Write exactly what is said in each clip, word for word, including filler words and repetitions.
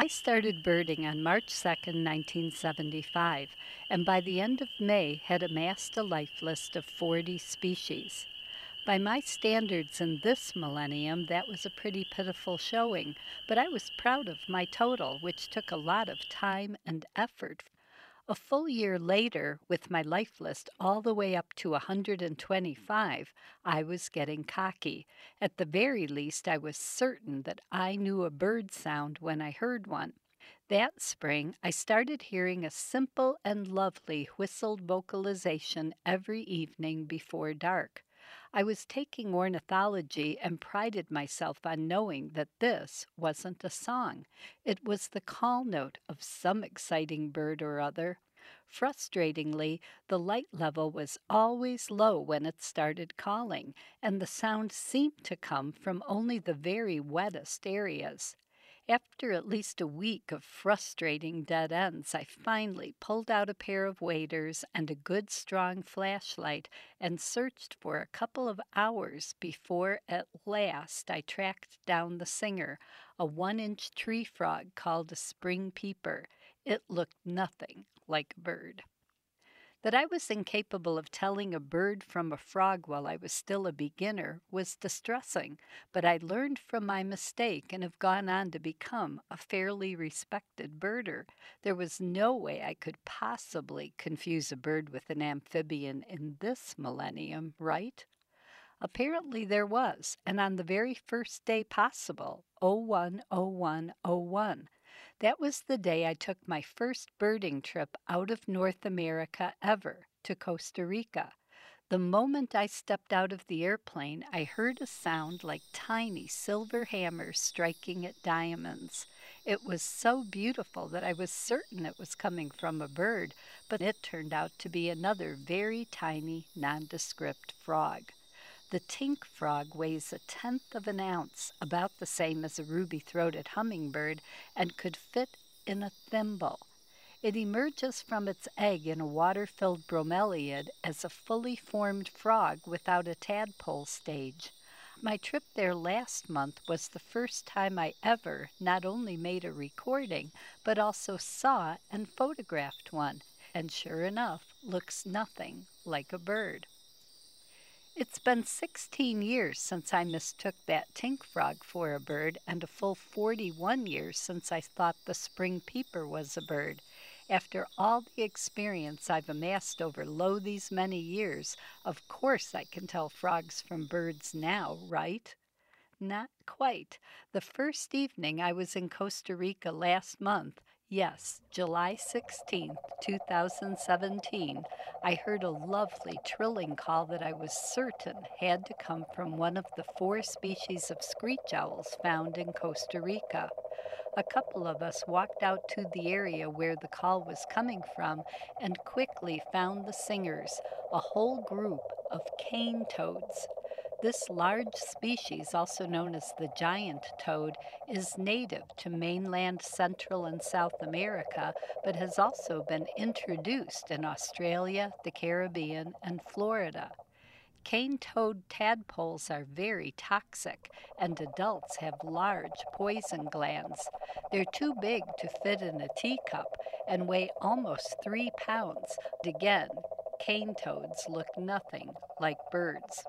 I started birding on March second, nineteen seventy-five, and by the end of May had amassed a life list of forty species. By my standards in this millennium, that was a pretty pitiful showing, but I was proud of my total, which took a lot of time and effort. A full year later, with my life list all the way up to one hundred twenty-five, I was getting cocky. At the very least, I was certain that I knew a bird sound when I heard one. That spring, I started hearing a simple and lovely whistled vocalization every evening before dark. I was taking ornithology and prided myself on knowing that this wasn't a song. It was the call note of some exciting bird or other. Frustratingly, the light level was always low when it started calling, and the sound seemed to come from only the very wettest areas. After at least a week of frustrating dead ends, I finally pulled out a pair of waders and a good strong flashlight and searched for a couple of hours before at last I tracked down the singer, a one inch tree frog called a spring peeper. It looked nothing like a bird. That I was incapable of telling a bird from a frog while I was still a beginner was distressing, but I learned from my mistake and have gone on to become a fairly respected birder. There was no way I could possibly confuse a bird with an amphibian in this millennium, right? Apparently there was, and on the very first day possible, oh one oh one oh one. That was the day I took my first birding trip out of North America ever, to Costa Rica. The moment I stepped out of the airplane, I heard a sound like tiny silver hammers striking at diamonds. It was so beautiful that I was certain it was coming from a bird, but it turned out to be another very tiny, nondescript frog. The tink frog weighs a tenth of an ounce, about the same as a ruby-throated hummingbird, and could fit in a thimble. It emerges from its egg in a water-filled bromeliad as a fully formed frog without a tadpole stage. My trip there last month was the first time I ever not only made a recording, but also saw and photographed one, and sure enough, looks nothing like a bird. It's been sixteen years since I mistook that tink frog for a bird, and a full forty-one years since I thought the spring peeper was a bird. After all the experience I've amassed over lo these many years, of course I can tell frogs from birds now, right? Not quite. The first evening I was in Costa Rica last month, yes, July sixteenth, two thousand seventeen, I heard a lovely trilling call that I was certain had to come from one of the four species of screech owls found in Costa Rica. A couple of us walked out to the area where the call was coming from and quickly found the singers, a whole group of cane toads. This large species, also known as the giant toad, is native to mainland Central and South America, but has also been introduced in Australia, the Caribbean, and Florida. Cane toad tadpoles are very toxic, and adults have large poison glands. They're too big to fit in a teacup and weigh almost three pounds. Again, cane toads look nothing like birds.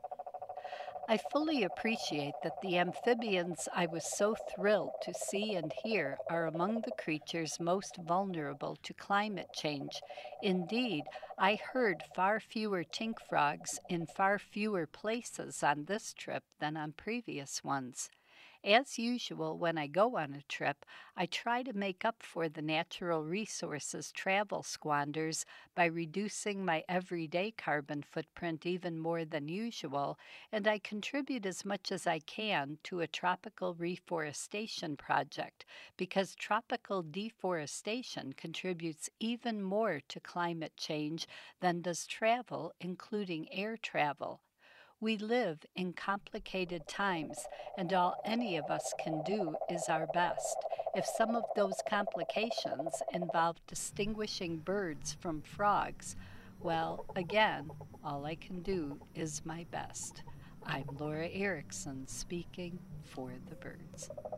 I fully appreciate that the amphibians I was so thrilled to see and hear are among the creatures most vulnerable to climate change. Indeed, I heard far fewer tink frogs in far fewer places on this trip than on previous ones. As usual, when I go on a trip, I try to make up for the natural resources travel squanders by reducing my everyday carbon footprint even more than usual, and I contribute as much as I can to a tropical reforestation project because tropical deforestation contributes even more to climate change than does travel, including air travel. We live in complicated times, and all any of us can do is our best. If some of those complications involve distinguishing birds from frogs, well, again, all I can do is my best. I'm Laura Erickson speaking for the birds.